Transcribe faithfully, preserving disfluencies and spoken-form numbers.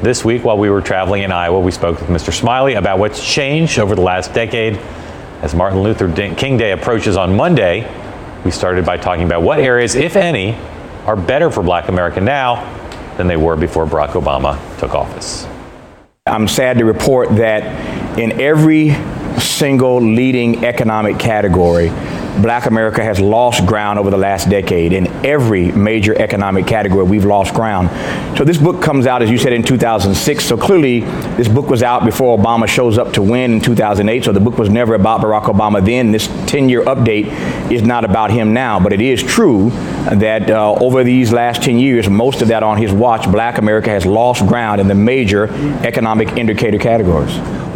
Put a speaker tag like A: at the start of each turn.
A: This week, while we were traveling in Iowa, we spoke with Mister Smiley about what's changed over the last decade. As Martin Luther King Day approaches on Monday, we started by talking about what areas, if any, are better for Black America now than they were before Barack Obama took office.
B: I'm sad to report that in every single leading economic category, Black America has lost ground over the last decade. In every major economic category, we've lost ground. So this book comes out, as you said, in two thousand six. So clearly, this book was out before Obama shows up to win in two thousand eight. So the book was never about Barack Obama then. This ten-year update is not about him now. But it is true that uh, over these last ten years, most of that on his watch, Black America has lost ground in the major economic indicator categories.